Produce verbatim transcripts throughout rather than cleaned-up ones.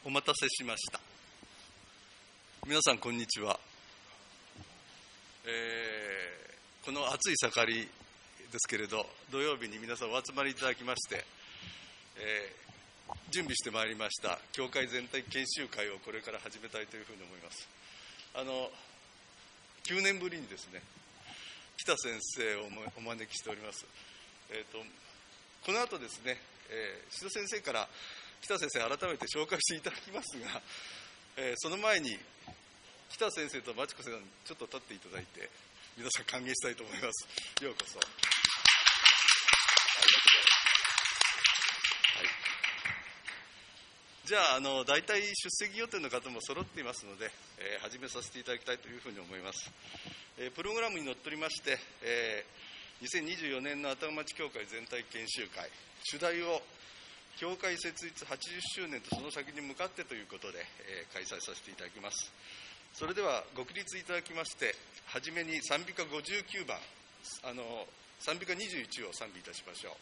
お待たせしました。皆さんこんにちは。えー、この暑い盛りですけれど、土曜日に皆さんお集まりいただきまして、えー、準備してまいりました教会全体研修会をこれから始めたいというふうに思います。あのきゅうねんぶりにですね、北先生をお招きしております。えーと、この後ですね、えー、宍戸先生から北先生改めて紹介していただきますが、えー、その前に北先生と真知子先生にちょっと立っていただいて皆さん歓迎したいと思います。ようこそ。はい、じゃあ、あの大体出席予定の方も揃っていますので、えー、始めさせていただきたいというふうに思います。えー、プログラムにのっとりまして、えー、にせんにじゅうよねんの愛宕町教会全体研修会、主題を教会設立はちじゅっしゅうねんとその先に向かってということで、えー、開催させていただきます。それではご起立いただきまして、はじめに賛美歌ごじゅうきゅうばん、あの賛美歌にじゅういちを賛美いたしましょう。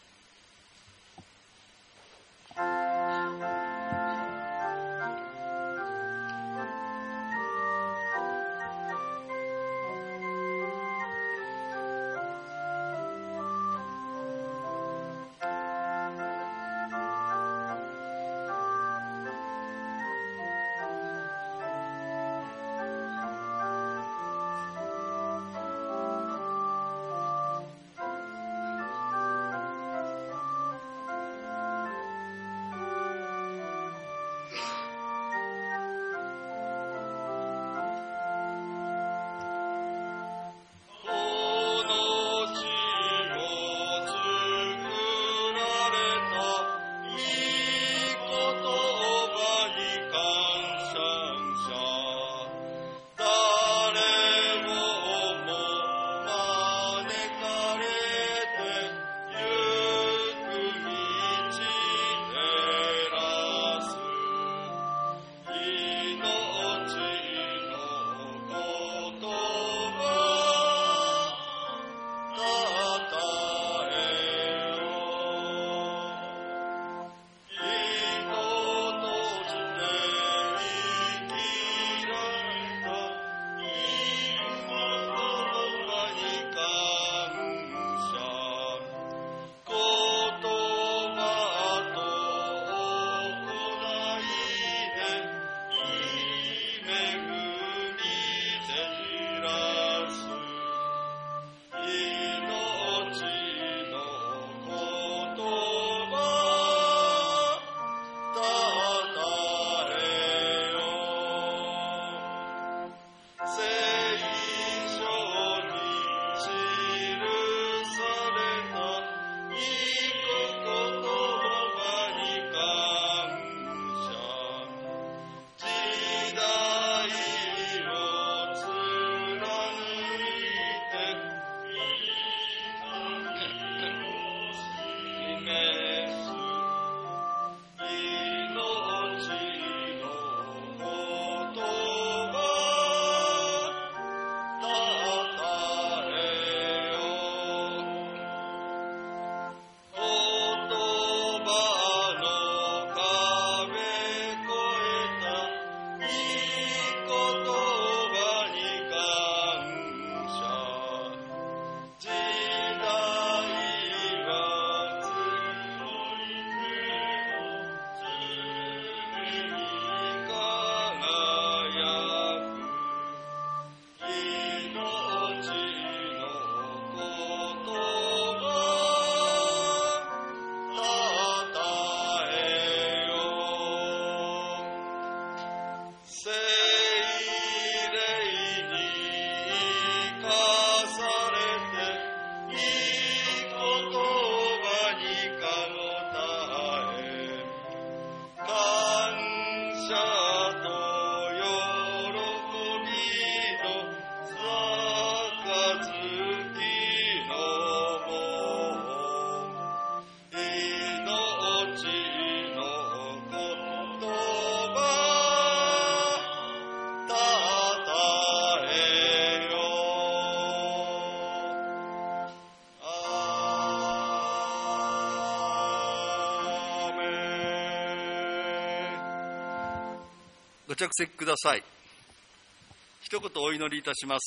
ご着席ください。一言お祈りいたします。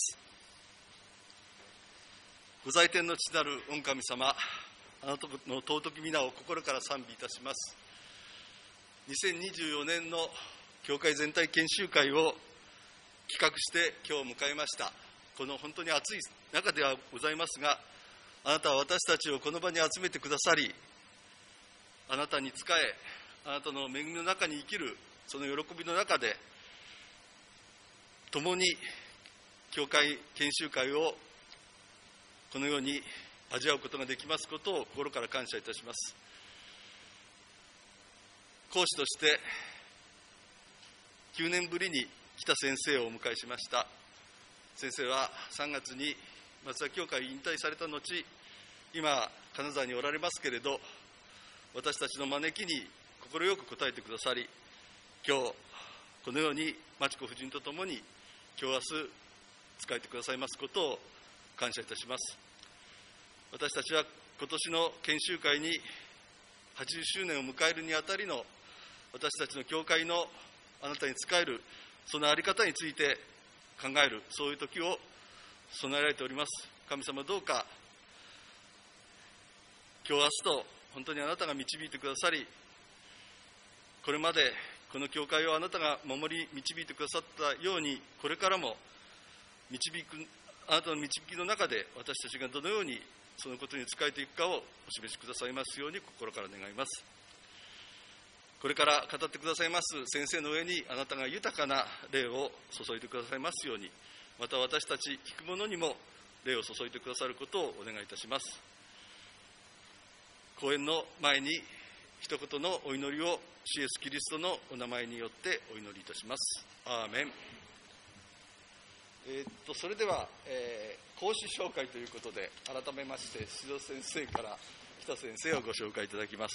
ご在天の父なる御神様、あなたの尊き皆を心から賛美いたします。にせんにじゅうよねんの教会全体研修会を企画して今日迎えました。この本当に暑い中ではございますが、あなたは私たちをこの場に集めてくださり、あなたに仕え、あなたの恵みの中に生きるその喜びの中で、共に教会研修会をこのように味わうことができますことを心から感謝いたします。講師としてきゅうねんぶりに北先生をお迎えしました。先生はさんがつに松田教会を引退された後、今金沢におられますけれど、私たちの招きに快く応えてくださり、今日このように町子夫人とともに今日明日仕えてくださいますことを感謝いたします。私たちは今年の研修会にはちじゅっしゅうねんを迎えるにあたりの私たちの教会のあなたに仕えるその在り方について考える、そういう時を備えられております。神様、どうか今日明日と本当にあなたが導いてくださり、これまでこの教会をあなたが守り導いてくださったように、これからも導くあなたの導きの中で私たちがどのようにそのことに仕えていくかをお示しくださいますように心から願います。これから語ってくださいます先生の上にあなたが豊かな霊を注いでくださいますように、また私たち聞く者にも霊を注いでくださることをお願いいたします。講演の前に一言のお祈りを主イエスキリストのお名前によってお祈りいたします。アーメン。えー、っとそれでは、えー、講師紹介ということで、改めまして指導先生から北先生をご紹介いただきます。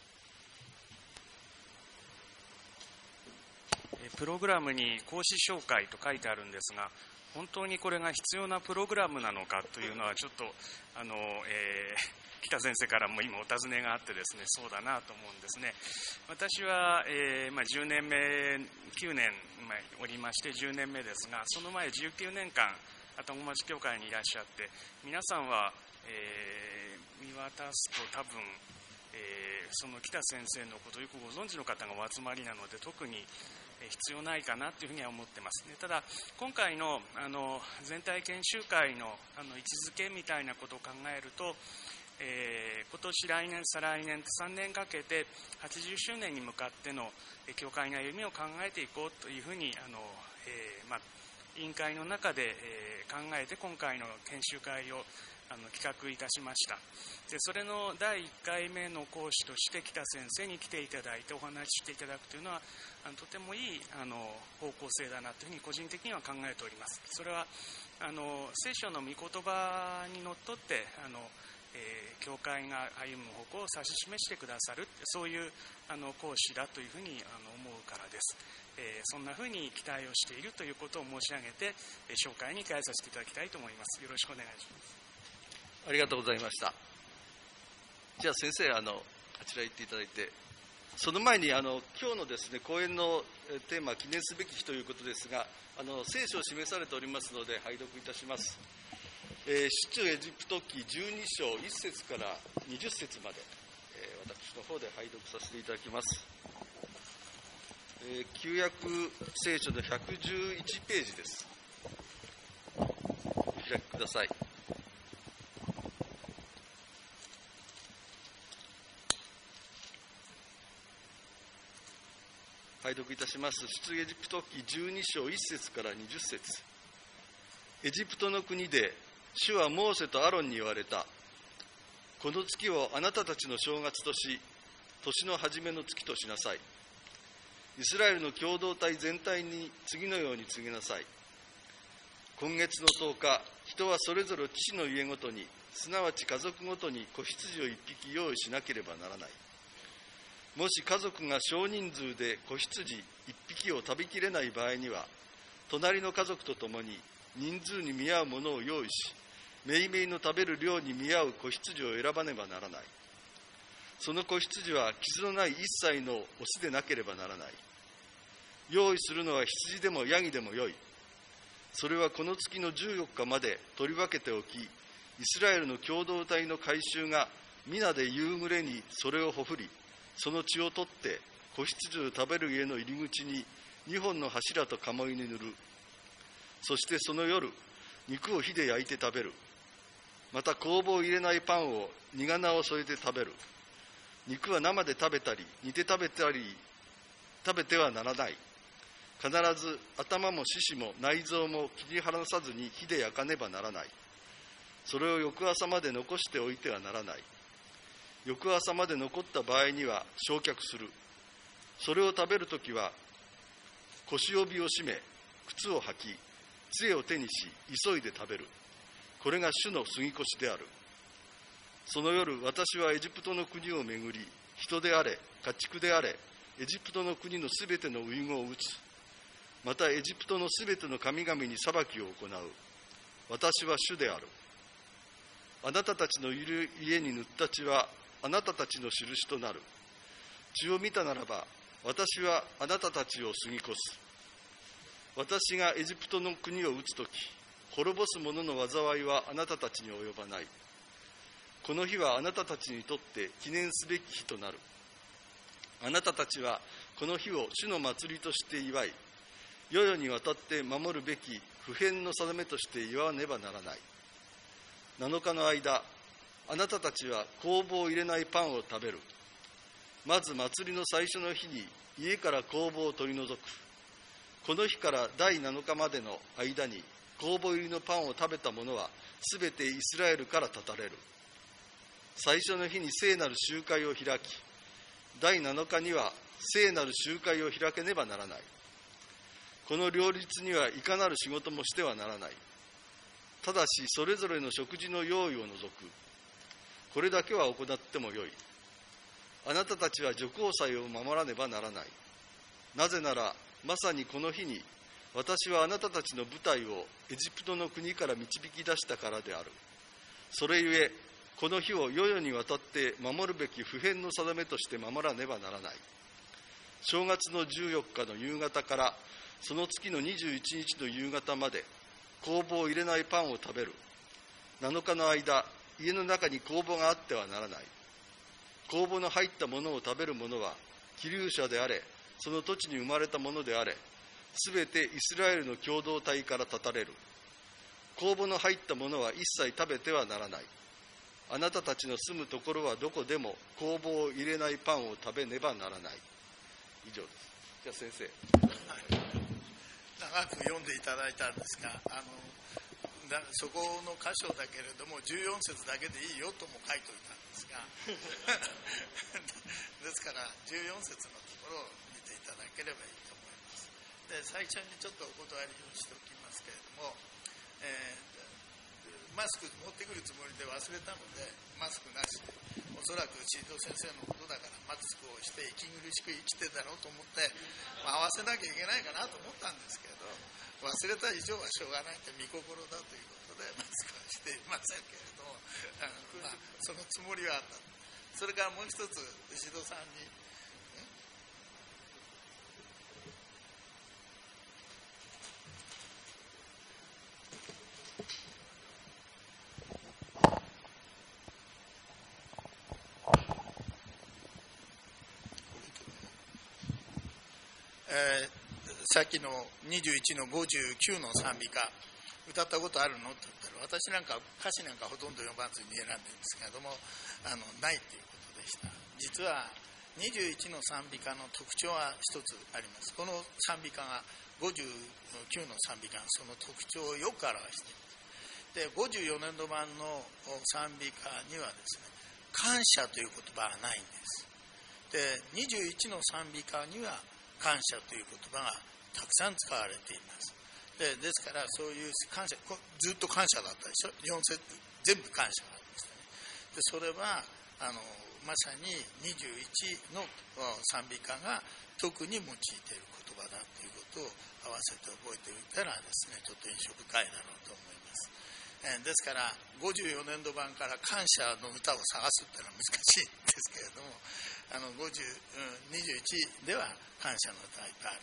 プログラムに講師紹介と書いてあるんですが、本当にこれが必要なプログラムなのかというのはちょっとあの、えー、北先生からも今お尋ねがあってですね、そうだなと思うんですね。私は、えーまあ、じゅうねんめきゅうねんおりましてじゅうねんめですが、その前じゅうきゅうねんかん愛宕町教会にいらっしゃって、皆さんは、えー、見渡すと多分、えー、その北先生のことをよくご存知の方がお集まりなので、特に必要ないかなというふうには思ってます、ね、ただ今回 の, あの全体研修会 の, あの位置づけみたいなことを考えると、えー、今年来年再来年とさんねんかけてはちじゅっしゅうねんに向かっての教会の歩みを考えていこうというふうにあの、えーまあ、委員会の中で、えー、考えて今回の研修会をあの企画いたしました。でそれのだいいっかいめの講師として北先生に来ていただいてお話ししていただくというのは、あのとてもいいあの方向性だなというふうに個人的には考えております。それはあの聖書の御言葉にのっとってあの、えー、教会が歩む方向を指し示してくださる、そういうあの講師だというふうにあの思うからです。えー、そんなふうに期待をしているということを申し上げて、えー、紹介に変えさせていただきたいと思います。よろしくお願いします。 ありがとうございました。じゃあ先生、あのあちら行っていただいて、その前にあの今日のですね講演のテーマは記念すべき日ということですが、あの聖書を示されておりますので拝読いたします。えー、出エジプト記じゅうにしょういっせつからにじゅっせつまで、えー、私の方で拝読させていただきます。えー、旧約聖書のひゃくじゅういちページです。お開きください。拝読いたします。出エジプト記じゅうにしょういっせつからにじゅっせつ。エジプトの国で主はモーセとアロンに言われた。この月をあなたたちの正月とし、年の初めの月としなさい。イスラエルの共同体全体に次のように告げなさい。今月のとおか、人はそれぞれ父の家ごとに、すなわち家族ごとに子羊を一匹用意しなければならない。もし家族が少人数で子羊一匹を食べきれない場合には、隣の家族と共に人数に見合うものを用意し、めいめいの食べる量に見合う子羊を選ばねばならない。その子羊は傷のない一切のオスでなければならない。 用意するのは羊でもヤギでもよい。それはこの月のじゅうよっかまで取り分けておき、イスラエルの共同体の改宗が皆で夕暮れにそれをほふり、その血を取って子羊を食べる家の入り口に二本の柱と鴨居に塗る。そしてその夜、肉を火で焼いて食べる。また酵母を入れないパンを苦菜を添えて食べる。肉は生で食べたり煮て食べたり食べてはならない。必ず頭も獅子も内臓も切り離さずに火で焼かねばならない。それを翌朝まで残しておいてはならない。翌朝まで残った場合には焼却する。それを食べるときは腰帯を締め、靴を履き、杖を手にし、急いで食べる。これが主の杉越である。その夜、私はエジプトの国を巡り、人であれ、家畜であれ、エジプトの国のすべての遺語を打つ。またエジプトのすべての神々に裁きを行う。私は主である。あなたたちのいる家に塗った血はあなたたちの印となる。血を見たならば、私はあなたたちを過ぎ越す。私がエジプトの国を打つとき、滅ぼす者の災いはあなたたちに及ばない。この日はあなたたちにとって記念すべき日となる。あなたたちはこの日を主の祭りとして祝い、世々にわたって守るべき不変の定めとして祝わねばならない。なのかの間、あなたたちは酵母を入れないパンを食べる。まず祭りの最初の日に家から酵母を取り除く。この日から第なのかまでの間に酵母入りのパンを食べた者はすべてイスラエルから断たれる。最初の日に聖なる集会を開き、第なのかには聖なる集会を開けねばならない。この両立にはいかなる仕事もしてはならない。ただしそれぞれの食事の用意を除く。これだけは行ってもよい。あなたたちは除光祭を守らねばならない。なぜならまさにこの日に私はあなたたちの部隊をエジプトの国から導き出したからである。それゆえこの日を世々にわたって守るべき不変の定めとして守らねばならない。正月のじゅうよっかの夕方からその月のにじゅういちにちの夕方まで酵母を入れないパンを食べる。なのかの間、家の中に酵母があってはならない。酵母の入ったものを食べる者は寄留者であれ、その土地に生まれたものであれ、すべてイスラエルの共同体から断たれる。酵母の入ったものは一切食べてはならない。あなたたちの住むところはどこでも酵母を入れないパンを食べねばならない。以上です。じゃあ先生。 長く読んでいただいたんですが、あのだそこの箇所だけれどもじゅうよん節だけでいいよとも書いておいたんですがですからじゅうよん節のところを見ていただければいいと思います。で最初にちょっとお断りをしておきますけれども、えーマスク持ってくるつもりで忘れたのでマスクなしで、おそらく新藤先生のことだからマスクをして息苦しく生きてるだろうと思って、まあ、合わせなきゃいけないかなと思ったんですけど、忘れた以上はしょうがないって見心だということでマスクはしていませんけれども、まあ、そのつもりはあった。それからもう一つ石戸さんにえー、さっきのにじゅういちのごじゅうきゅうの賛美歌歌ったことあるのって言ったら、私なんか歌詞なんかほとんど読まずに選んでるんですけれども、あのないということでした。実はにじゅういちの賛美歌の特徴は一つあります。この賛美歌がごじゅうきゅうの賛美歌がその特徴をよく表している。でごじゅうよねんど版の賛美歌にはですね、感謝という言葉はないんです。でにじゅういちの賛美歌には感謝という言葉がたくさん使われています。でですからそういう感謝、ずっと感謝だったでしょ。よん節全部感謝なんですね。でそれはあのまさににじゅういちの賛美歌が特に用いている言葉だということを合わせて覚えておいたらですね、ちょっと印象深いだろうと思います。えー、ですからごじゅうよねんど版から感謝の歌を探すっていうのは難しいんですけれども、あのごじゅう、にじゅういちでは感謝の歌がいっぱいある。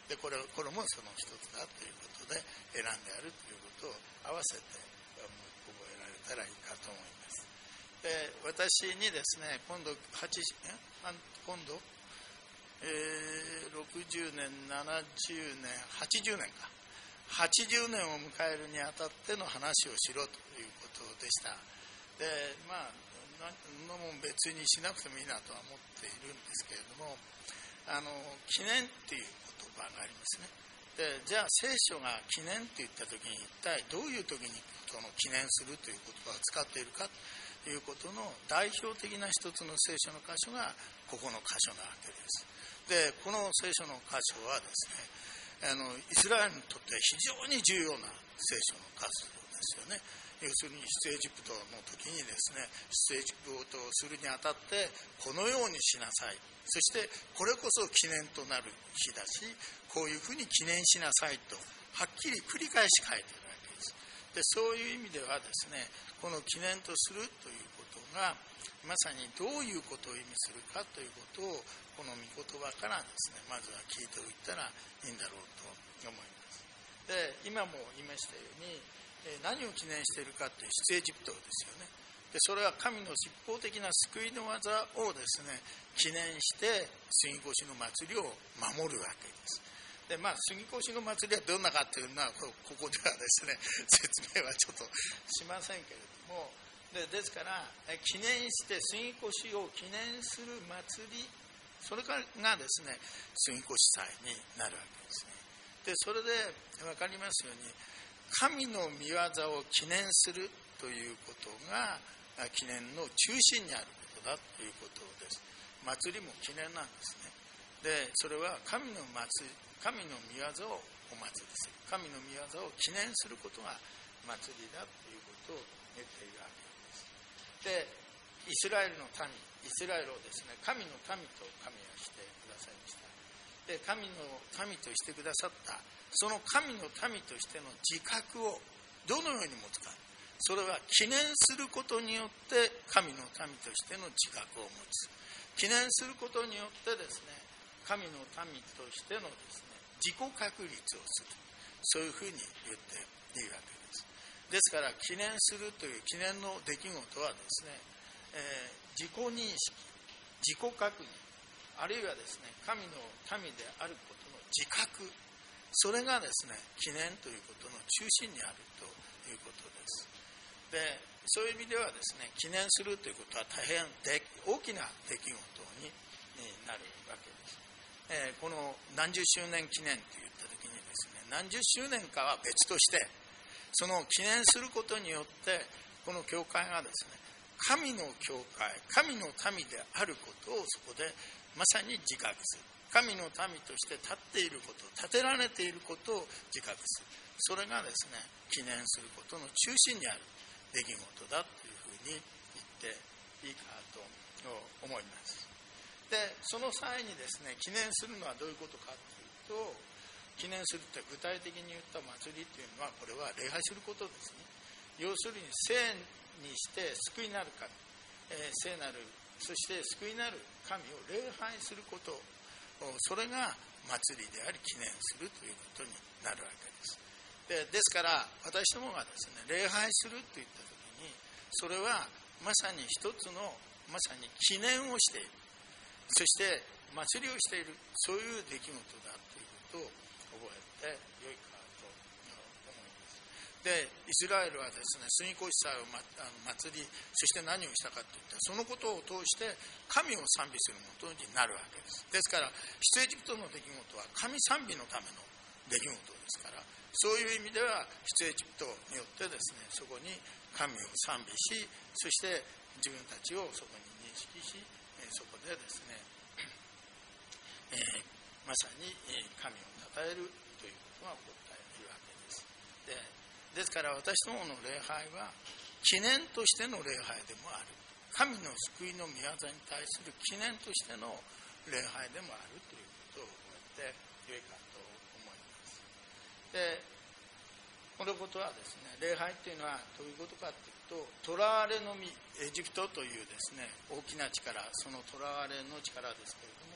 でこれこれもその一つだということで選んであるということを合わせて覚えられたらいいかと思います。で私にですね今度はちじゅう今度、えー、ろくじゅうねんななじゅうねんはちじゅうねんかはちじゅうねんを迎えるにあたっての話をしろということでした。でまあ何も別にしなくてもいいなとは思っているんですけれども、あの記念っていう言葉がありますね。でじゃあ聖書が記念って言った時に一体どういう時にその記念するという言葉を使っているかということの代表的な一つの聖書の箇所がここの箇所なわけです。でこの聖書の箇所はですね、あのイスラエルにとって非常に重要な聖書の箇所ですよね。要するに出エジプトの時にですね、出エジプトをするにあたってこのようにしなさい、そしてこれこそ記念となる日だし、こういうふうに記念しなさいとはっきり繰り返し書いているわけです。でそういう意味ではですね、この記念とするということがまさにどういうことを意味するかということをこの御言葉からですね、まずは聞いておいたらいいんだろうと思います。で今も言いましたように、何を記念しているかという出エジプトですよね。でそれは神の一方的な救いの技をですね記念して杉越の祭りを守るわけです。でまあ杉越の祭りはどんなかというのはここではですね説明はちょっとしませんけれども、でですから記念して杉越を記念する祭り、それがですね杉越祭になるわけですね。でそれで分かりますように、神の御業を記念するということが記念の中心にあることだということです。祭りも記念なんですね。でそれは神の祭り、神の御業をお祭りする、神の御業を記念することが祭りだということを言っているわけです。でイスラエルの民、イスラエルをですね神の民と神はしてくださいました。で神の民としてくださったその神の民としての自覚をどのように持つか、それは記念することによって神の民としての自覚を持つ、記念することによってですね神の民としてのですね自己確立をする、そういうふうに言っていいわけです。ですから記念するという記念の出来事はですね、えー、自己認識、自己確認、あるいはですね神の民であることの自覚、それがですね記念ということの中心にあるということです。でそういう意味ではですね記念するということは大変大きな出来事になるわけです。えー、この何十周年記念といった時にですね、何十周年かは別として、その記念することによってこの教会がですね神の教会、神の民であることをそこでまさに自覚する、神の民として立っていること、立てられていることを自覚する、それがですね記念することの中心にある出来事だというふうに言っていいかと思います。でその際にですね記念するのはどういうことかというと、記念するって具体的に言った祭りというのはこれは礼拝することですね。要するに聖にして救いなる神、えー、聖なるそして救いなる神を礼拝すること、それが祭りであり記念するということになるわけです。でですから私どもがですね礼拝するといった時に、それはまさに一つのまさに記念をしている、そして祭りをしている、そういう出来事だということを覚えてよいかと思います。でイスラエルはですね杉越祭を、ま、あの祭り、そして何をしたかといったら、そのことを通して神を賛美することになるわけです。ですから出エジプトの出来事は神賛美のための出来事ですから、そういう意味では出エジプトによってですねそこに神を賛美し、そして自分たちをそこに認識し、そこでですね、えー、まさに神を称えるということが起こっているわけです。でですから私どもの礼拝は記念としての礼拝でもある、神の救いの御業に対する記念としての礼拝でもあるということを覚えてよいかと思います。でこのことはですね、礼拝というのはどういうことかというと、囚われの身、エジプトというですね大きな力、その囚われの力ですけれども、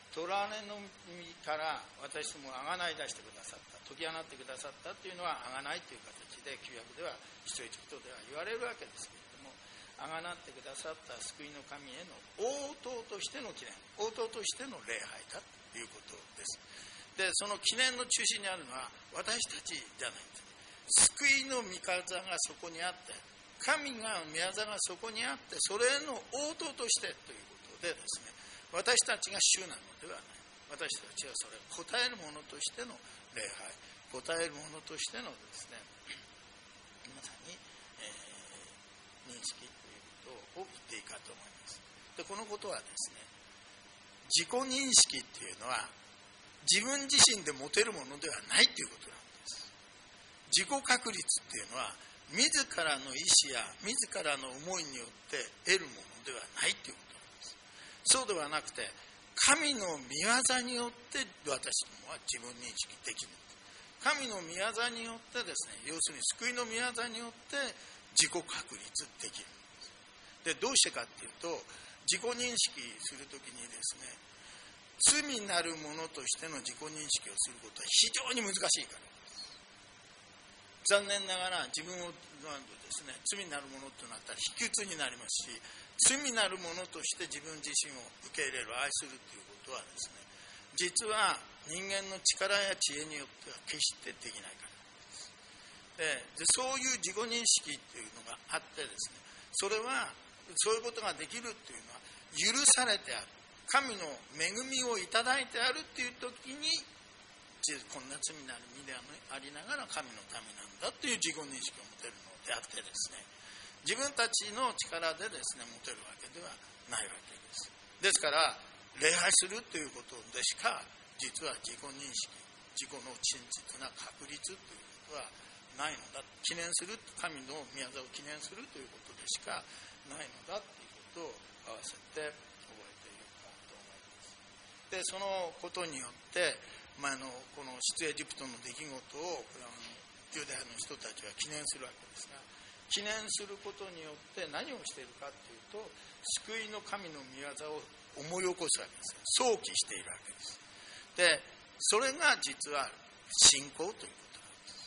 囚われの身から私どもをあがない出してくださった、解き放ってくださったというのはあがないという形で旧約では出エジプトでは言われるわけですけれども、あがなってくださった救いの神への応答としての記念、応答としての礼拝だということです。でその記念の中心にあるのは私たちじゃないんです。救いの御業がそこにあって、神が御業がそこにあって、それへの応答としてということでですね、私たちが主なのではない。私たちはそれを応えるものとしての礼拝、応えるものとしてのですね、まさに、えー、認識ということを言っていいかと思います。でこのことはですね、自己認識っていうのは自分自身で持てるものではないということなんです。自己確立っていうのは自らの意思や自らの思いによって得るものではないということなんです。そうではなくて、神の御業によって私どもは自分認識できる。神の御業によってですね、要するに救いの御業によって自己確立できるんです。でどうしてかっていうと、自己認識するときにですね、罪なるものとしての自己認識をすることは非常に難しいからです。残念ながら自分をですね、罪なるものとなったら卑屈になりますし、罪なるものとして自分自身を受け入れる、愛するということはですね、実は人間の力や知恵によっては決してできないからです。でそういう自己認識というのがあってですね、それはそういうことができるというのは許されてある、神の恵みをいただいてあるという時に、こんな罪なる身でありながら神の民なんだという自己認識を持てるのであってですね、自分たちの力でですね持てるわけではないわけです。ですから礼拝するということでしか実は自己認識、自己の真実な確立ということはないのだ。記念する、神の御業を記念するということでしかないのだということを合わせて覚えているかと思います。でそのことによってまあ、あのこの出エジプトの出来事をユダヤの人たちは記念するわけですが、記念することによって何をしているかというと、救いの神の御業を思い起こすわけです。想起しているわけです。でそれが実は信仰ということなんです。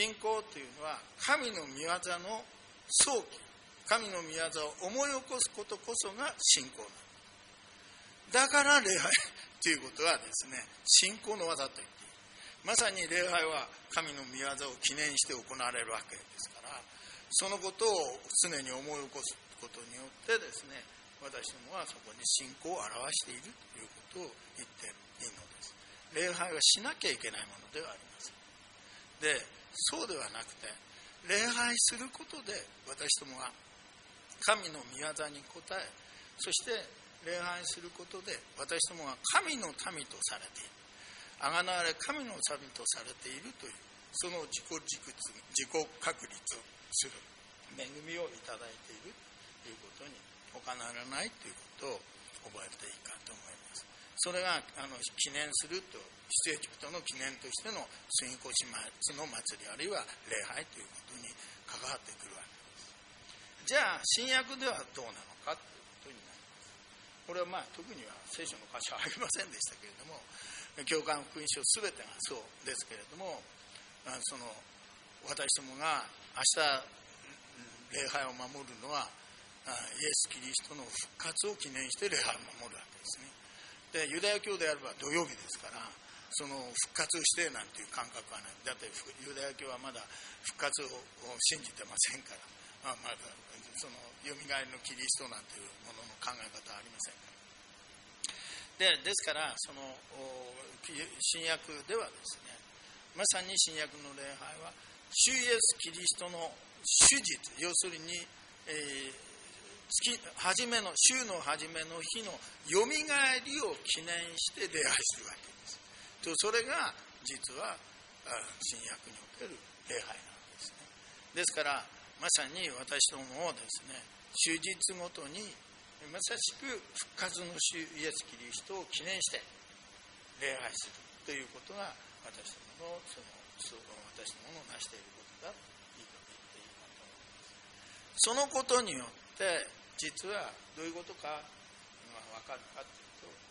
信仰というのは神の御業の想起、神の御業を思い起こすことこそが信仰なんだ。だから礼拝ということはですね、信仰の技と言っている。まさに礼拝は神の御業を記念して行われるわけですから、そのことを常に思い起こすことによってですね、私どもはそこに信仰を表しているということを言っていいのです。礼拝はしなきゃいけないものではありません。で、そうではなくて、礼拝することで私どもは神の御業に応え、そして礼拝することで私どもは神の民とされている、あがなわれ神の民とされているという、その自己自決自己確立する恵みをいただいているということに他ならないということを覚えていいかと思います。それがあの記念すると、出エジプトの記念としての杉越松の祭りあるいは礼拝ということに関わってくるわけです。じゃあ新約ではどうなのかということになります。これはまあ特には聖書の箇所はありませんでしたけれども、教会の福音書すべてがそうですけれども、その私どもが明日礼拝を守るのはイエス・キリストの復活を記念して礼拝を守るわけですね。でユダヤ教であれば土曜日ですから、その復活してなんていう感覚はない。だってユダヤ教はまだ復活を信じてませんから、まあ、まだそのよみがえりのキリストなんていうものの考え方はありませんから。でですからその新約ではですね、まさに新約の礼拝は主イエス・キリストの主実、要するに、えー、月初めの週の初めの日のよみがえりを記念して礼拝するわけです。とそれが実は新約における礼拝なんですね。ですからまさに私どもをですね、主日ごとにまさしく復活の主イエス・キリストを記念して礼拝するということが私どものその私どもの成していることだと言っていいかと思います。そのことによって実はどういうことか、まあ、分かるかというと、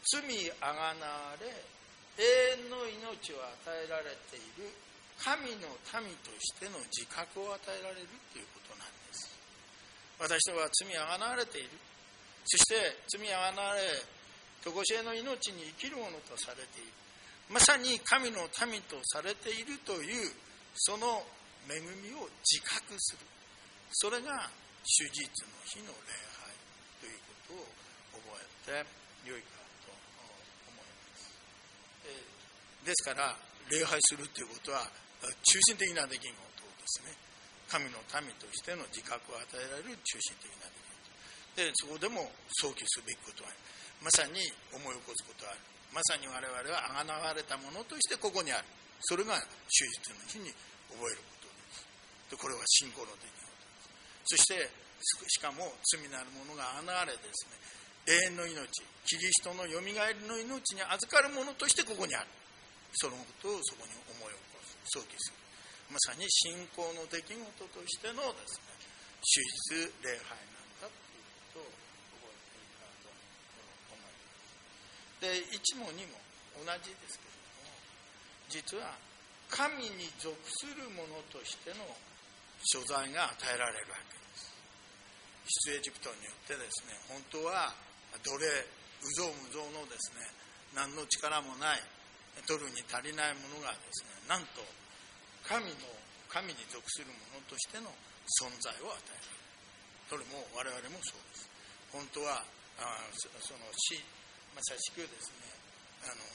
罪あがなわれ永遠の命を与えられている神の民としての自覚を与えられるということなんです。私とは罪あがなわれている。そして罪あがなわれ常しえの命に生きるものとされている。まさに神の民とされているというその恵みを自覚する。それが主日の日の礼拝ということを覚えてよいかと思います。ですから礼拝するということは中心的な出来事ですね。神の民としての自覚を与えられる中心的な出来事で、そこでも想起すべきことはまさに思い起こすことはある。まさに我々はあがなわれたものとしてここにある。それが主日の日に覚えることです。でこれは信仰の出来事です。そしてしかも罪なるものがあがなわれですね、永遠の命、キリストのよみがえりの命に預かるものとしてここにある。そのことをそこに思い起こす、想起する。まさに信仰の出来事としてのですね、主日礼拝なんだということを覚えていいかと思います。で、いちもにも同じですけれども、実は神に属するものとしての所在が与えられるわけです。出エジプトによってですね、本当は奴隷、うぞうむぞうのですね、何の力もない取るに足りないものがですね、なんと神の神に属するものとしての存在を与える。それも我々もそうです。本当はあ そ, その死、まさしくですね、あの、うん、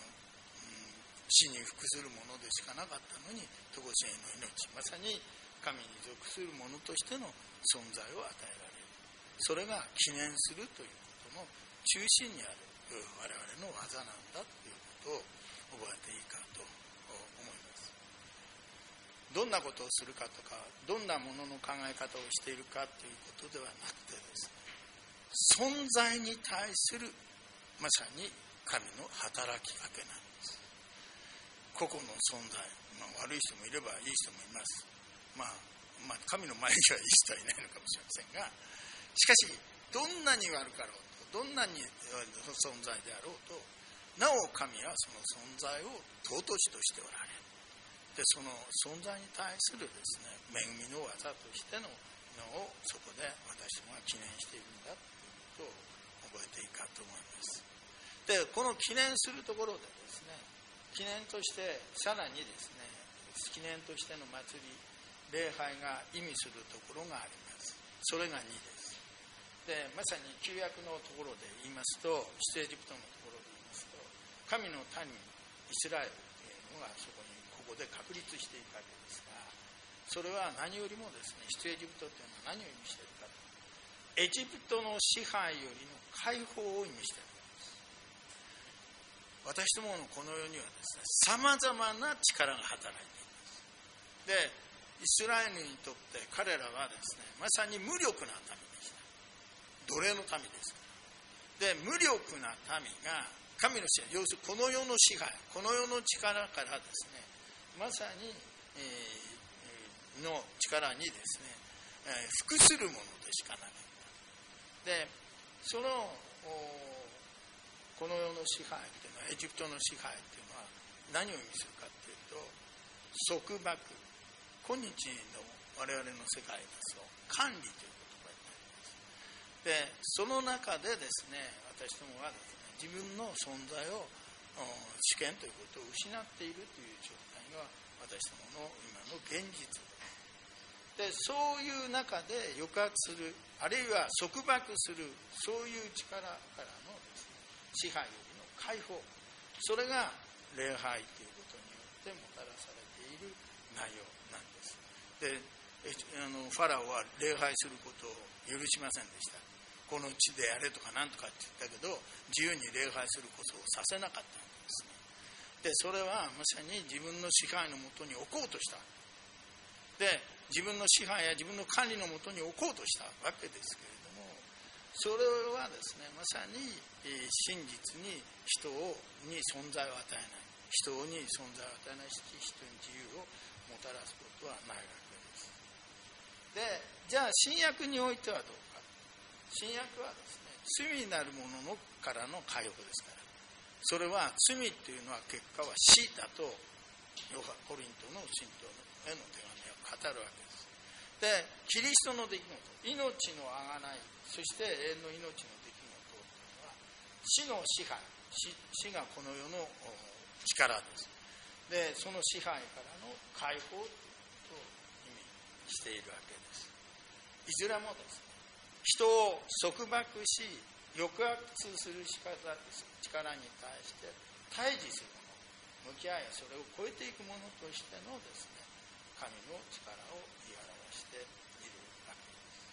死に服するものでしかなかったのに、常しえの命、まさに神に属するものとしての存在を与えられる。それが記念するということの中心にある我々の技なんだということを覚えていいかと思います。どんなことをするかとか、どんなものの考え方をしているかということではなくてですね、存在に対するまさに神の働きかけなんです。個々の存在、まあ、悪い人もいればいい人もいます。まあ、まあ、神の前にはいい人はいないのかもしれませんが、しかしどんなに悪かろうと、どんなに存在であろうと、なお神はその存在を尊しとしておられる。でその存在に対するですね、恵みの技としてののをそこで私どもが記念しているんだということを覚えていいかと思います。でこの記念するところでですね、記念としてさらにですね、記念としての祭り、礼拝が意味するところがあります。それがにです。でまさに旧約のところで言いますと、出エジプトのところで言いますと、神の民イスラエルというのがそこにここで確立していくわけですが、それは何よりもですね、出エジプトというのは何を意味しているかと、エジプトの支配よりの解放を意味しているわけです。私どものこの世にはですね、さまざまな力が働いています。でイスラエルにとって彼らはですね、まさに無力な民でした。奴隷の民ですから。で無力な民が神の支配、要するにこの世の支配、この世の力からですね、まさに、えー、の力にですね、えー、服するものでしかなかった。でそのこの世の支配というのは、エジプトの支配というのは何を意味するかというと、束縛、今日の我々の世界ですと管理という言葉になります。でその中でですね、私どもはですね、自分の存在を主権ということを失っているという状態が私どもの今の現実です。でそういう中で抑圧する、あるいは束縛する、そういう力からのですね、支配よりの解放、それが礼拝ということによってもたらされている内容なんです。であのファラオは礼拝することを許しませんでした。この地でやれとかなんとかって言ったけど、自由に礼拝することをさせなかったんですね。でそれはまさに自分の支配のもとに置こうとした。で自分の支配や自分の管理のもとに置こうとしたわけですけれども、それはですね、まさに真実に人をに存在を与えない、人に存在を与えないし、人に自由をもたらすことはないわけです。でじゃあ新約においてはどうか。新約はですね、罪なるもののからの解放ですから。 それは罪っていうのは結果は死だとヨハコリントの信徒への手紙は語るわけです。で、キリストの出来事、命のあがない、そして永遠の命の出来事というのは死の支配、死, 死がこの世の力です。で、その支配からの解放と意味しているわけです。いずれもですね、人を束縛し抑圧する力に対して対峙するもの、向き合いそれを超えていくものとしてのですね、神の力を言い表しているわけ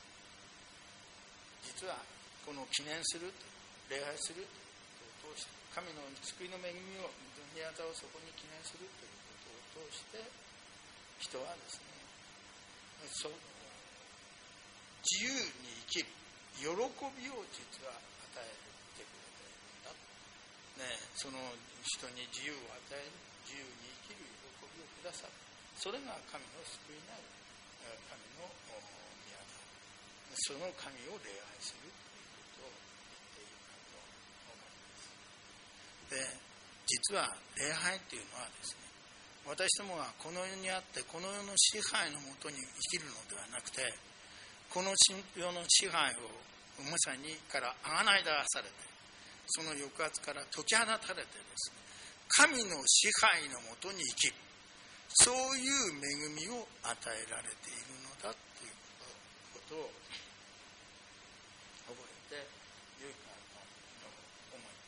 です。実はこの記念する、礼拝するということを通して、神の救いの恵みを、宮沢をそこに記念するということを通して、人はですね、そ自由に生きる喜びを実は与えてくれているんだ、ね、その人に自由を与える、自由に生きる喜びをくださる、それが神の救いなる神の宮だ。その神を礼拝するということを言っているかと思います。で、実は礼拝っていうのはですね、私どもはこの世にあってこの世の支配のもとに生きるのではなくて、この世の支配をまさにからあがない出されて、その抑圧から解き放たれてですね、神の支配のもとに生きる、そういう恵みを与えられているのだということを覚えてよいかと思います。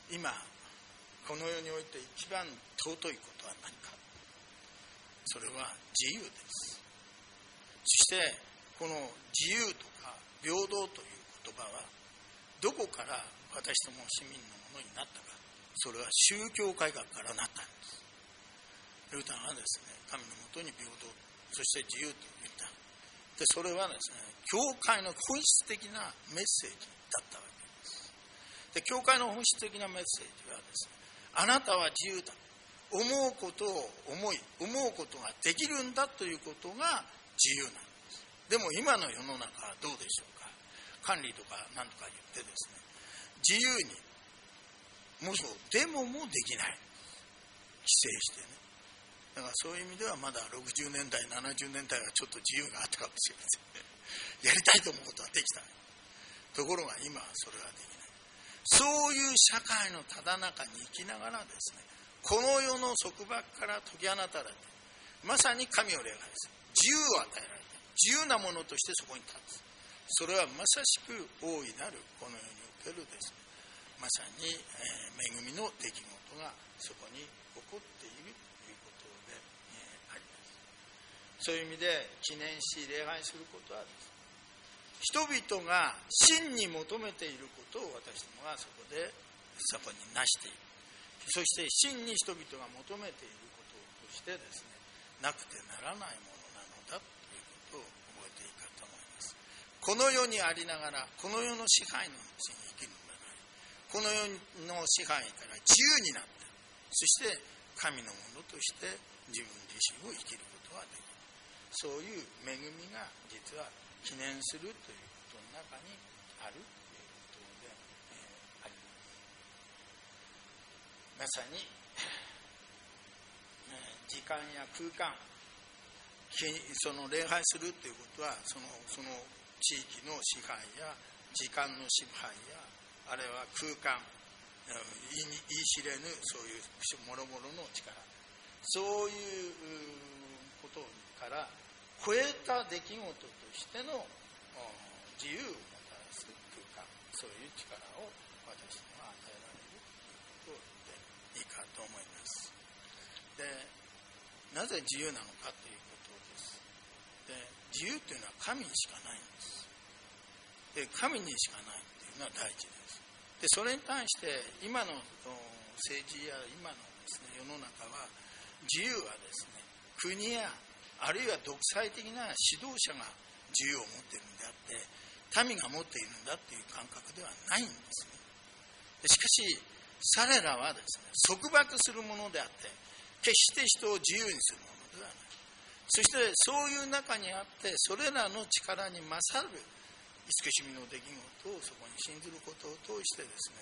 今この世において一番尊いことは何か、それは自由です。そしてこの自由とか平等という言葉はどこから私ども市民のものになったか、それは宗教改革からなったんです。ルターはですね、神のもとに平等、そして自由と言った。で、それはですね、教会の本質的なメッセージだったわけです。で、教会の本質的なメッセージはですね、あなたは自由だ、思うことを思い思うことができるんだということが自由なんです。でも今の世の中はどうでしょうか。管理とか何とか言ってですね、自由にもそうデモもできない、規制してね。だからそういう意味ではまだろくじゅうねんだいななじゅうねんだいはちょっと自由があったかもしれませんね。やりたいと思うことはできた。ところが今はそれはできない。そういう社会のただ中に生きながらですね、この世の束縛から解き放たれて、まさに神を礼拝する、自由を与えられて、自由なものとしてそこに立つ。それはまさしく大いなるこの世におけるですね、まさに、えー、恵みの出来事がそこに起こっているということで、えー、あります。そういう意味で記念し礼拝することはですね、人々が真に求めていることを私どもがそこでそこに成している。そして真に人々が求めていることとしてですね、なくてならないものなのだということを覚えていいかと思います。この世にありながらこの世の支配のうちに生きるのではない、この世の支配から自由になって、そして神のものとして自分自身を生きることができる。そういう恵みが実は記念するということの中にあるということで、えー、あります。まさに、えー、時間や空間、その礼拝するということはそのその地域の支配や時間の支配や、あるいは空間、言いに言い知れぬそういうもろもろの力、そういうことから超えた出来事としての自由をもたらす空間、そういう力を私には与えられるということを言っていいかと思います。で、なぜ自由なのかということです。で、自由というのは神にしかないんです。で、神にしかないというのは大事です。で、それに対して今の政治や今のですね、世の中は自由はですね、国やあるいは独裁的な指導者が自由を持っているんであって、民が持っているんだという感覚ではないんですね。でしかし彼らはですね、束縛するものであって、決して人を自由にするものではない。そしてそういう中にあって、それらの力に勝る慈しみの出来事をそこに信ずることを通してですね、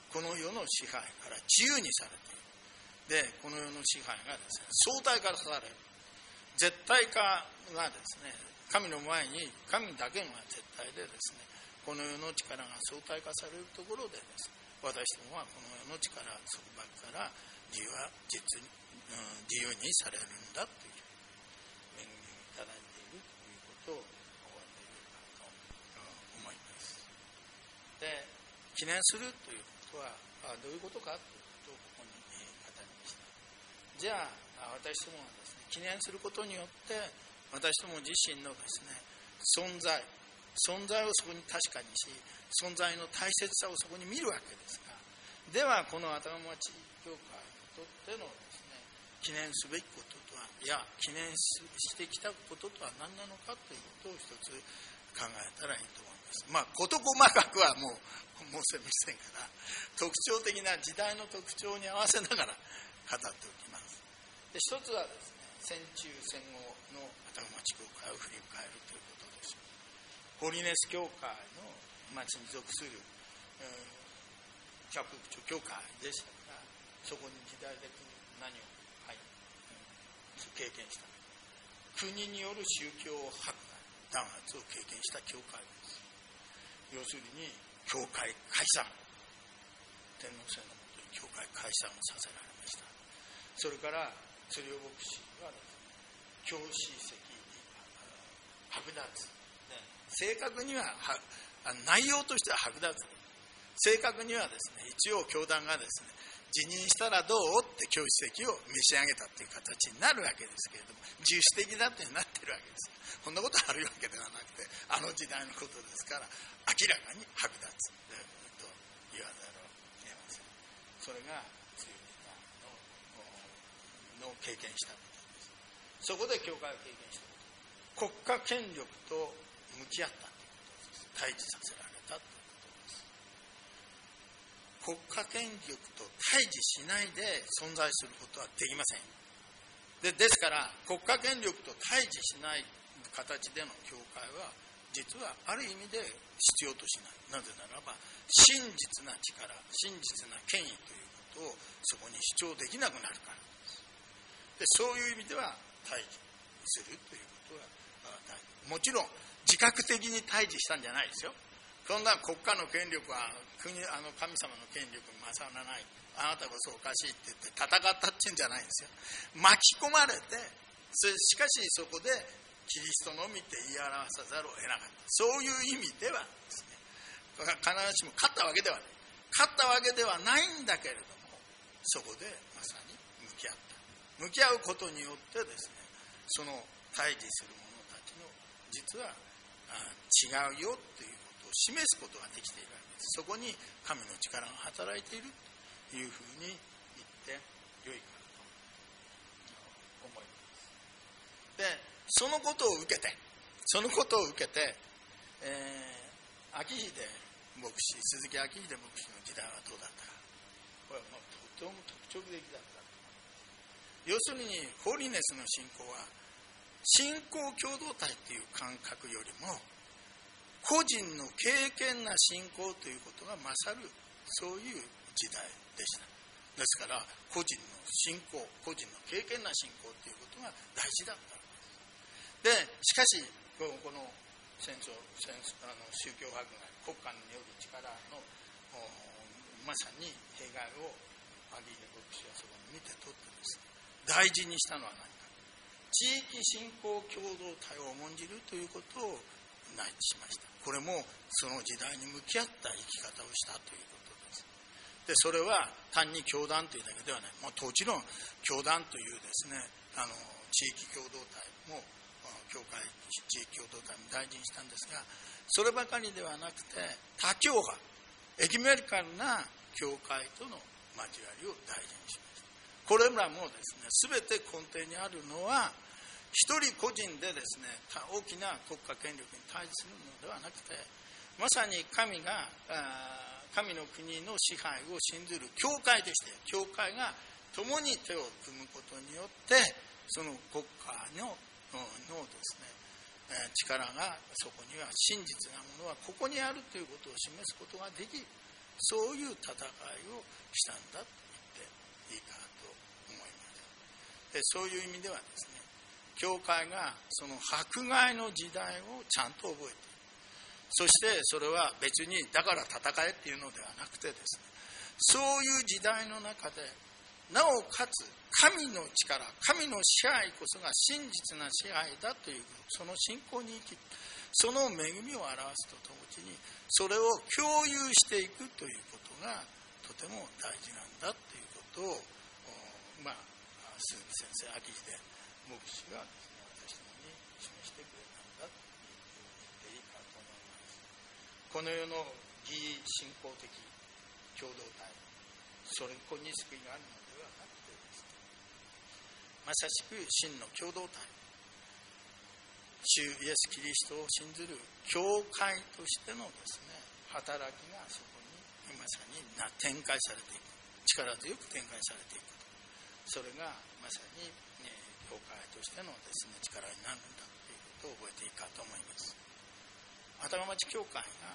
この世の支配から自由にされている。でこの世の支配がですね相対化される。絶対化がですね神の前に神だけが絶対でですねこの世の力が相対化されるところでですね私どもはこの世の力束縛から自由は実に、うん、自由にされるんだという恵みをいただいているということを覚えているかと思います。で記念するということはどういうことかということをここに語りました。じゃあ私どもはですね記念することによって私ども自身のですね存在存在をそこに確かにし存在の大切さをそこに見るわけですが、ではこの頭町教会にとってのですね記念すべきこととはいや記念してきたこととは何なのかということを一つ考えたらいいと思います。まあ事細かくはもう申せませんから特徴的な時代の特徴に合わせながら語っておきます。で一つはですね戦中戦後の頭町教会を振り返るということです。ホリネス教会の町に属する、えー、キャプ教会でしたからそこに時代的に何を、はい、経験した国による宗教迫害弾圧を経験した教会です。要するに教会解散天皇制のもとに教会解散をさせられました。それから鶴尾牧師は教師席に剥奪、ね、正確には内容としては剥奪、正確にはですね一応教団がですね辞任したらどうって教師席を召し上げたという形になるわけですけれども自主的だってなってるわけです。こんなことあるわけではなくてあの時代のことですから明らかに剥奪と言わざるを得ません。それが強い時代の経験したことです。そこで教会が経験したこと、国家権力と向き合ったということです。対峙させられたということです。国家権力と対峙しないで存在することはできません。で、ですから国家権力と対峙しない形での教会は実はある意味で必要としない。なぜならば真実な力、真実な権威ということをそこに主張できなくなるからです。で、そういう意味では対峙するということが大事。もちろん自覚的に対峙したんじゃないですよ。そんな国家の権力は国あの神様の権力に勝らない、あなたこそおかしいって言って戦ったっていうんじゃないんですよ。巻き込まれて、しかしそこでキリストのみって言い表さざるを得なかった。そういう意味ではですね、必ずしも勝ったわけではない勝ったわけではないんだけれども、そこでまさに向き合った向き合うことによってですね、その対峙する者たちの実は違うよということを示すことができているわけです。そこに神の力が働いているというふうに言ってよいかと思います。で、そのことを受けてそのことを受けて、えー、秋秀牧師鈴木秋秀牧師の時代はどうだったか。これはもうとても特徴的だった。要するにホリネスの信仰は信仰共同体という感覚よりも個人の経験な信仰ということが勝る、そういう時代でした。ですから個人の信仰、個人の経験な信仰ということが大事だったんです。で、しかしこの戦争、戦争あの宗教迫害、国家による力のまさに弊害をアギーレ牧師はそこに見て取ってですね、大事にしたのは何か、地域信仰共同体を重んじるということを内地しました。これもその時代に向き合った生き方をしたということです。で、それは単に教団というだけではない、もちろん教団というですね、あの地域共同体も教会地域共同体も大事にしたんですが、そればかりではなくて他教派、エキュメリカルな教会との交わりを大事にしました。これらもですね、全て根底にあるのは一人個人でですね、大きな国家権力に対峙するのではなくて、まさに神が神の国の支配を信ずる教会として、教会が共に手を組むことによってその国家ののですね、力がそこには真実なものはここにあるということを示すことができ、 そういう戦いをしたんだと言っていいかと思います。でそういう意味ではですね、教会がその迫害の時代をちゃんと覚えている。そしてそれは別にだから戦えっていうのではなくてですね、そういう時代の中でなおかつ神の力、神の支配こそが真実な支配だというその信仰に生き、その恵みを表すとともにそれを共有していくということがとても大事なんだということを、まあ鈴木先生、秋秀牧師がですね、私のに示してくれたんだと言っていいかと思います。この世の義信仰的共同体、それこに救いがあるのではなくてですね、まさしく真の共同体、主イエス・キリストを信ずる教会としてのですね、働きがそこにまさに展開されていく、力強く展開されていくと、それがまさに、ね、教会としてのですね、力になるんだということを覚えていいかと思います。愛宕町教会が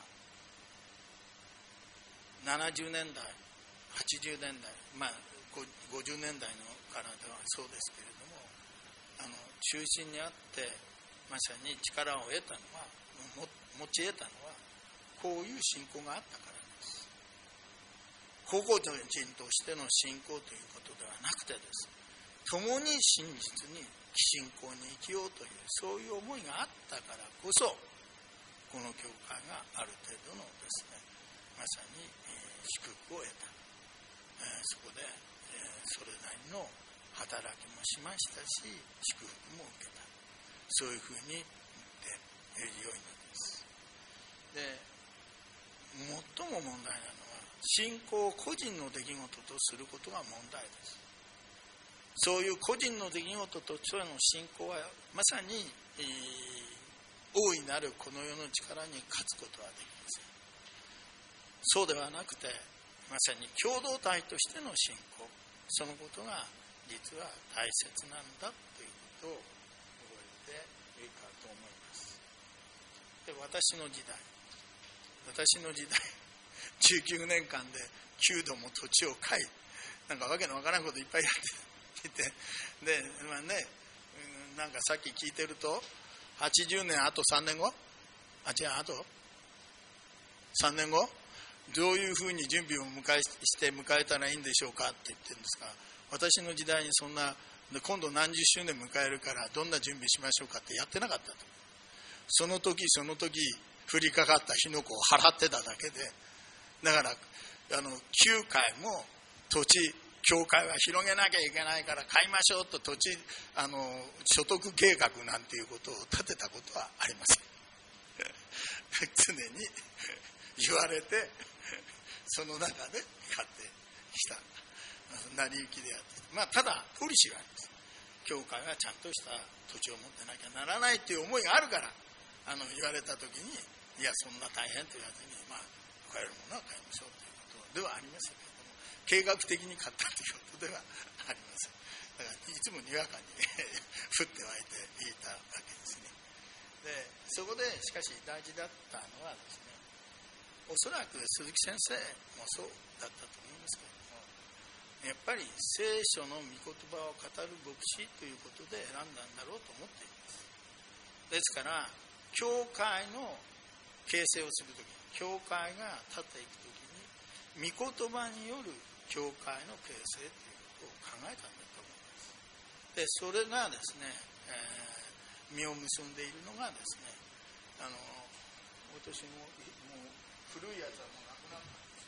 ななじゅうねんだい、はちじゅうねんだい、まあごじゅうねんだいのからではそうですけれども、あの中心にあってまさに力を得たのは、持ち得たのはこういう信仰があったからです。個々人としての信仰ということではなくてです、共に真実に信仰に生きようというそういう思いがあったからこそ、この教会がある程度のですね、まさに、えー、祝福を得た、えー、そこで、えー、それなりの働きもしましたし、祝福も受けた、そういうふうに言っているようになります。で、最も問題なのは信仰を個人の出来事とすることが問題です。そういう個人の出来事としての信仰はまさに、えー、大いなるこの世の力に勝つことはできません。そうではなくて、まさに共同体としての信仰、そのことが実は大切なんだということを覚えていいかと思います。で、私の時代私の時代じゅうきゅうねんかんできゅうども土地を買い、なんかわけのわからんこといっぱいやっていて、で、まあね、なんかさっき聞いてるとはちじゅうねんあとさんねんご、あ、違う、あとさんねんご、どういうふうに準備を迎えして迎えたらいいんでしょうかって言ってるんですが、私の時代にそんな、今度何十周年迎えるからどんな準備しましょうかってやってなかったと。その時その時降りかかった火の粉を払ってただけで、だからあのきゅうかいも土地、教会は広げなきゃいけないから買いましょうと、土地あの所得計画なんていうことを立てたことはありません。常に言われて、その中で買ってきた成り行きであって、まあ、ただポリシーがあります。教会はちゃんとした土地を持ってなきゃならないという思いがあるから、あの言われた時に、いやそんな大変と言わずに、まあ買えるものは買いましょうということではありませんけれども、計画的に買ったということではありません。だからいつもにわかに降って湧いていたわけですね。で、そこでしかし大事だったのはですね、おそらく鈴木先生もそうだったと思いますけれども、やっぱり聖書の御言葉を語る牧師ということで選んだんだろうと思っています。ですから教会の形成をするとき、教会が立っていくときに御言葉による教会の形成ということを考えたんだと思います。で、それがですね、えー、実を結んでいるのがですね、あの私ももう古いやつはもうなくなったんです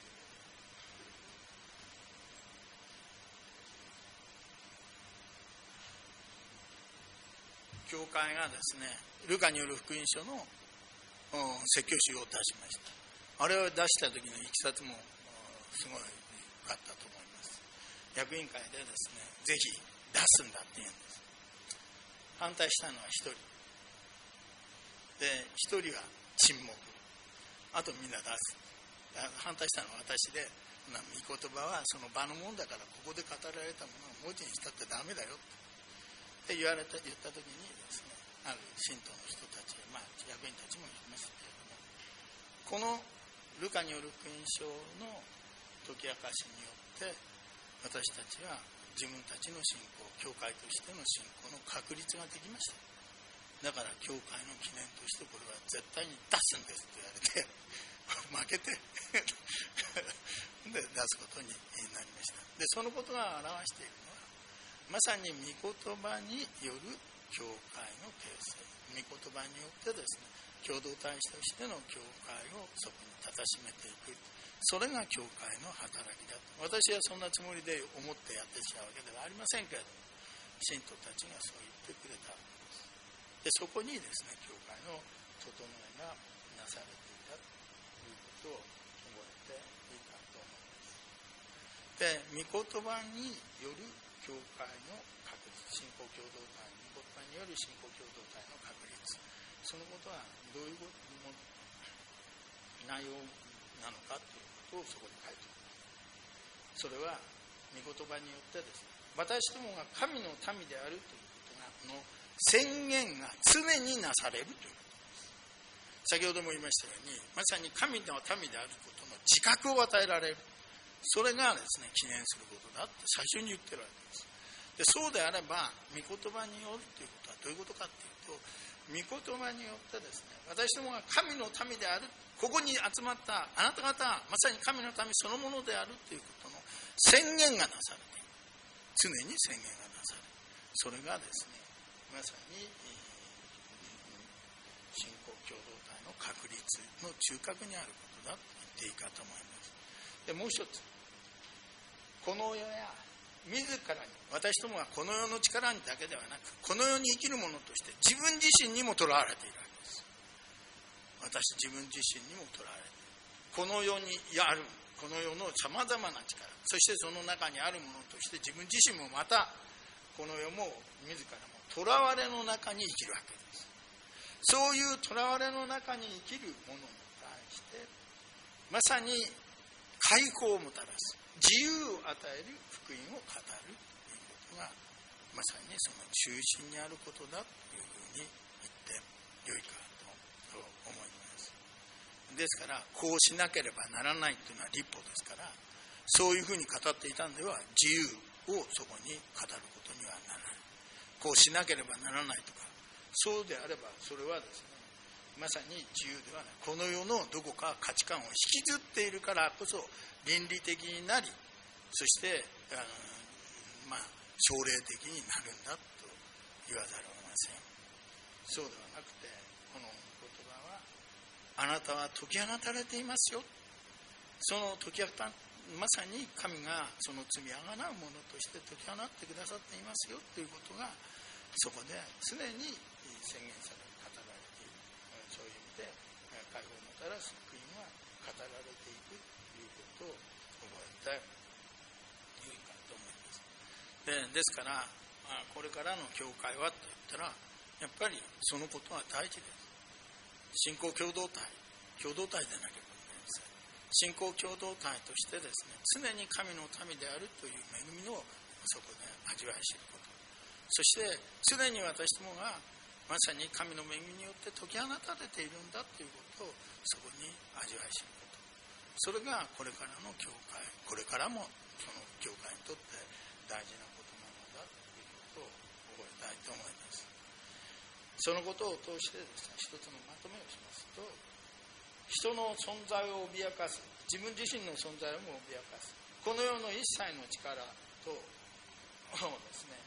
けど、教会がですね、ルカによる福音書の説教集を出しました。あれを出した時のいきさつもすごい良かったと思います。役員会でですね、ぜひ出すんだって言うんです。反対したのは一人で、一人は沈黙、あとみんな出す。反対したのは私で、御言葉はその場のもんだから、ここで語られたものを文字にしたってダメだよって言われた言った時にですね、ある信徒の人たち、まあ、役員たちも言いましたけれども、このルカによる福音書の解き明かしによって私たちは自分たちの信仰、教会としての信仰の確立ができました。だから教会の記念としてこれは絶対に出すんですと言われて負けてで出すことになりました。でそのことが表しているのはまさに御言葉による教会の形成、御言葉によってですね共同体としての教会をそこに立たしめていく、それが教会の働きだと。私はそんなつもりで思ってやってきたわけではありませんけれども、信徒たちがそう言ってくれたわけです。でそこにですね教会の整えがなされていたということを覚えていいかと思います。で御言葉による教会の確立、信仰共同体、御言葉による信仰共同体の確立、そのことはどういう内容なのかということをそこに書いております。それは御言葉によってですね、私どもが神の民であるということがの宣言が常になされるということです。先ほども言いましたように、まさに神の民であることの自覚を与えられる、それがですね記念することだって最初に言ってるわけです。でそうであれば御言葉によるということはどういうことかというと、御言葉によってですね私どもが神の民である、ここに集まったあなた方はまさに神の民そのものであるということの宣言がなされている。常に宣言がなされる。それがですねまさに信仰共同体の確立の中核にあることだと言っていいかと思います。でもう一つ、この世や自らに、私どもはこの世の力にだけではなくこの世に生きる者として自分自身にもとらわれているわけです。私自分自身にもとらわれている。この世にあるこの世のさまざまな力、そしてその中にあるものとして自分自身もまたこの世も自らもとらわれの中に生きるわけです。そういうとらわれの中に生きる者に対してまさに解放をもたらす、自由を与える福音を語るということがまさにその中心にあることだというふうに言ってよいかと思います。ですからこうしなければならないというのは立法ですから、そういうふうに語っていたんでは自由をそこに語ることにはならない。こうしなければならないとか、そうであればそれはですねまさに自由ではない。この世のどこか価値観を引きずっているからこそ倫理的になり、そしてあの、まあ、奨励的になるんだと言わざるを得ません。そうではなくて、この言葉はあなたは解き放たれていますよ。その解き放たまさに神がその罪あがなうものとして解き放ってくださっていますよということがそこで常に宣言され語られている。そういう意味で解放をもたらす福音は語られていくということを覚えていいかと思います。で、ですからこれからの教会はと言ったらやっぱりそのことは大事です。信仰共同体共同体でなければなりません。信仰共同体としてですね常に神の民であるという恵みのそこで味わい知ること、そして常に私どもがまさに神の恵みによって解き放たれているんだということをそこに味わい知ること、それがこれからの教会、これからもその教会にとって大事なことなのだということを覚えたいと思います。そのことを通してですね一つのまとめをしますと、人の存在を脅かす、自分自身の存在をも脅かすこの世の一切の力とですね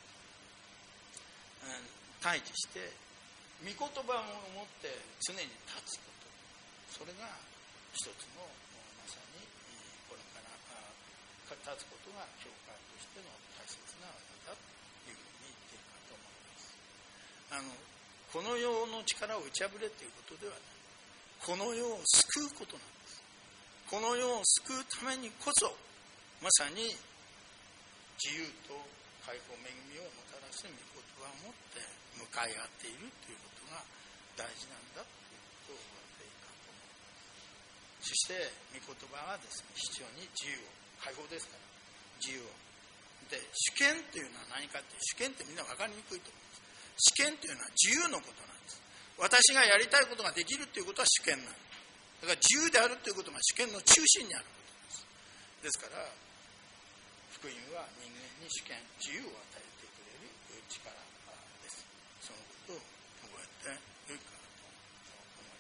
対峙して御言葉を持って常に立つこと、それが一つのまさにこれから立つことが教会としての大切な技だというふうに言っているかと思います。あのこの世の力を打ち破れということではない、この世を救うことなんです。この世を救うためにこそまさに自由と解放恵みをもたらす御言葉を持って向かい合っているということが大事なんだということを覚えていいかと思います。そして御言葉はですね非常に自由を、解放ですから自由をで、主権というのは何かって、主権ってみんな分かりにくいと思います。主権というのは自由のことなんです。私がやりたいことができるということは主権なんです。 だから自由であるということが主権の中心にあることです。ですから福音は人間に主権自由を与えてくれる力です。そのことを覚えているかと思います。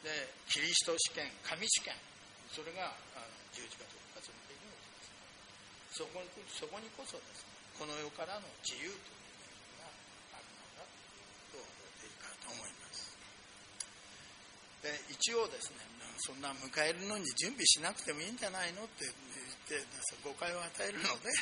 でキリスト主権神主権、それが十字架と復活の出来事です。そこにそこにこそですね、この世からの自由というのがあるのだということを覚えているかと思います。で一応ですね、そんな迎えるのに準備しなくてもいいんじゃないのって言って誤解を与えるので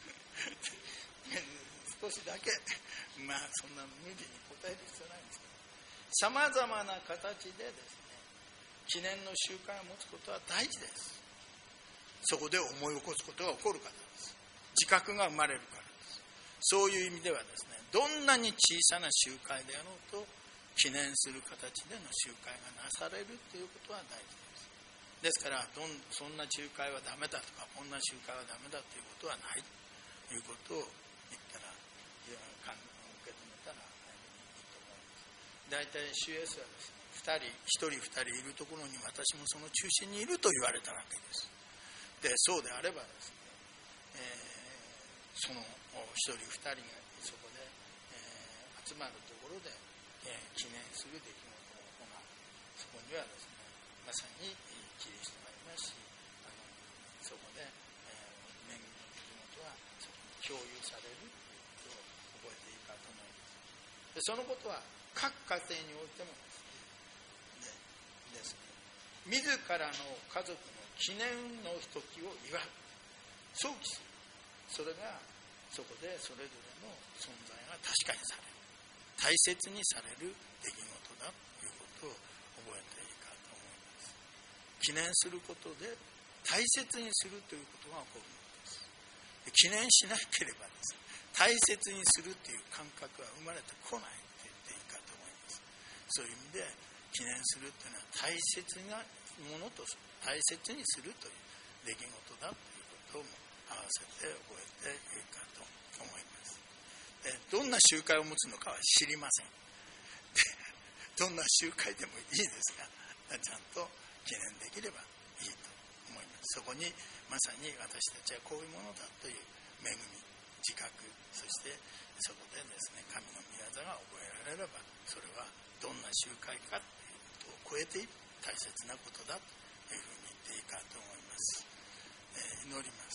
少しだけまあそんな無理に答える必要ないんですけど、さまざまな形でですね記念の習慣を持つことは大事です。そこで思い起こすことが起こるからです。自覚が生まれるからです。そういう意味ではですね、どんなに小さな集会であろうと記念する形での集会がなされるということは大事です。ですからどんそんな集会はダメだとか、こんな集会はダメだということはないということを言ったら、受け止めたらいいと思います。大体主イエスはですね、ふたりひとりふたりいるところに私もその中心にいると言われたわけです。でそうであればですね、えー、そのひとりふたりがそこで、えー、集まるところで、えー、記念する出来事がそこにはですねまさにキリストがいますし、あのそこで、えー、恵みの出来事はそこに共有されるということを覚えていいかと思います。でそのことは各家庭においてもですね、自らの家族の記念の時を祝う、想起する、それがそこでそれぞれの存在が確かにされる、大切にされる出来事だということを覚えていいかと思います。記念することで大切にするということが起こるのです。記念しなければですね、大切にするという感覚は生まれてこないと言っていいかと思います。そういう意味で記念するというのは大切なものと大切にするという出来事だということも合わせて覚えていいかと思います。でどんな集会を持つのかは知りません。どんな集会でもいいですが、ちゃんと記念できればいいと思います。そこにまさに私たちはこういうものだという恵み、自覚、そしてそこでですね神の御業が覚えられれば、それはどんな集会か超えて大切なことだというふうに言っていいかと思います。えー、祈ります。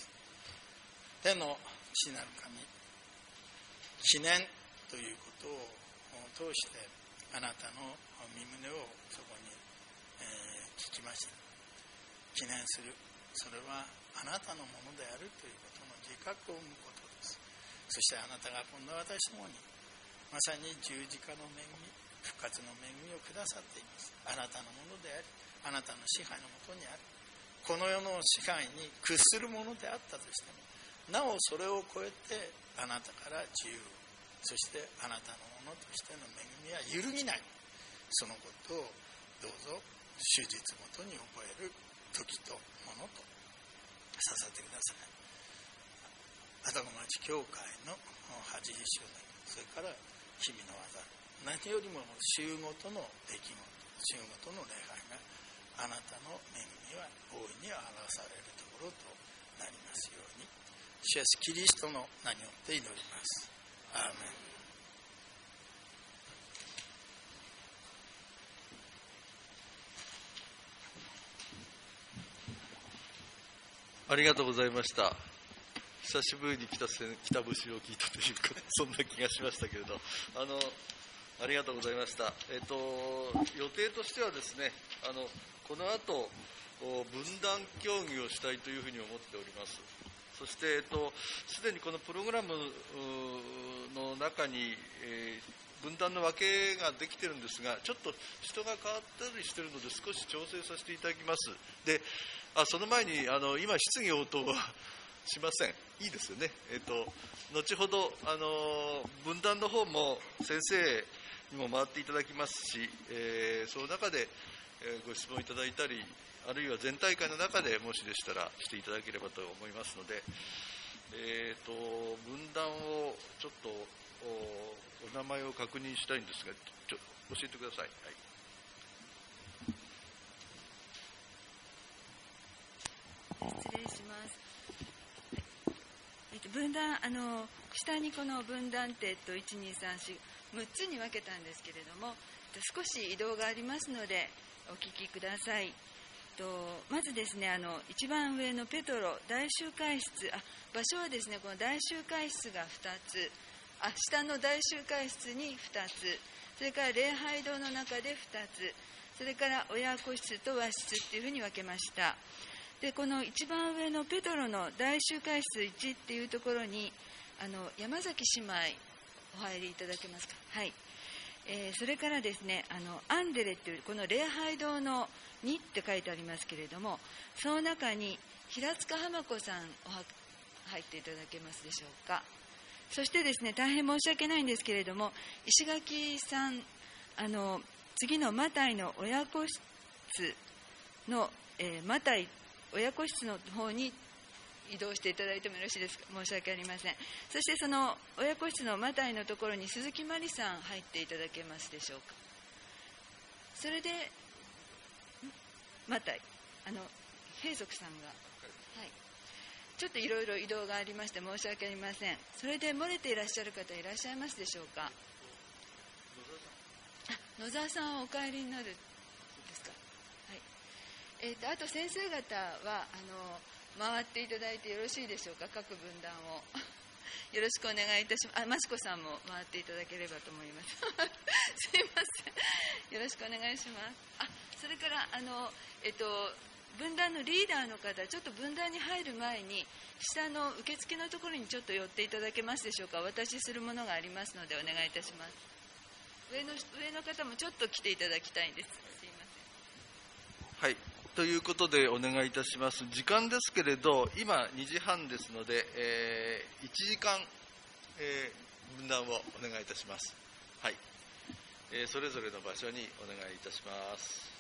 天の父なる神、記念ということを通してあなたの御胸をそこに、えー、聞きました。記念する、それはあなたのものであるということの自覚を生むことです。そしてあなたが今度私どもにまさに十字架の恵み、復活の恵みをくださっています。あなたのものであり、あなたの支配のもとにある、この世の支配に屈するものであったとしても、なおそれを超えてあなたから自由、そしてあなたのものとしての恵みは揺るぎない、そのことをどうぞ主実ごとに覚える時とものとさせてください。愛宕町教会のはちじゅっしゅうねん、それから日々の技、何よりも週ごとの出来事、週ごとの礼拝があなたの恵みは大いに表されるところとなりますように、主イエスキリストの名によって祈ります。アーメン。 ありがとうございました。久しぶりに北線北節を聞いたというかそんな気がしましたけれど、あのありがとうございました。えっと予定としてはですね、あのこの後分断協議をしたいというふうに思っております。そしてえっとすでにこのプログラムの中に、えー、分断の分けができてるんですが、ちょっと人が変わったりしてるので少し調整させていただきます。で、あその前にあの今質疑応答はしません。いいですよね。えっと後ほどあの分断の方も先生にも回っていただきますし、えー、その中で、えー、ご質問いただいたり、あるいは全体会の中でもしでしたらしていただければと思いますので、えー、と分断をちょっと お, お名前を確認したいんですが、ちょ教えてください。はい。 失礼します。えっと、分断、あの下にこの分断点といちにさんしむっつに分けたんですけれども、少し移動がありますのでお聞きください。とまずですね、あの一番上のペトロ大集会室、あ場所はですね、この大集会室がふたつ、あ下の大集会室にふたつ、それから礼拝堂の中でふたつ、それから親子室と和室っていうふうに分けました。でこの一番上のペトロの大集会室いちっていうところに、あの山崎姉妹お入りいただけますか。はい、えー、それからですね、あのアンデレっていうこの礼拝堂のにって書いてありますけれども、その中に平塚浜子さんおは入っていただけますでしょうか。そしてですね、大変申し訳ないんですけれども、石垣さん、あの次のマタイの親子室の、えー、マタイ親子室の方に移動していただいてもよろしいですか。申し訳ありません。そしてその親子室のマタイのところに鈴木真理さん入っていただけますでしょうか。それでマタイ、あの平族さんが、はい、ちょっといろいろ移動がありまして申し訳ありません。それで漏れていらっしゃる方いらっしゃいますでしょうか。野沢さんはお帰りになるですか。はい、えーと、あと先生方はあの回っていただいてよろしいでしょうか。各分断をよろしくお願いいたします。あ、マシコさんも回っていただければと思いますすいません、よろしくお願いします。あ、それからあの、えっと、分断のリーダーの方、ちょっと分断に入る前に下の受付のところにちょっと寄っていただけますでしょうか。お渡しするものがありますのでお願いいたします。上の、上の方もちょっと来ていただきたいんです。すいません。はい、ということでお願いいたします。時間ですけれど今にじはんですので、えー、いちじかん、えー、分断をお願いいたします。はい、えー、それぞれの場所にお願いいたします。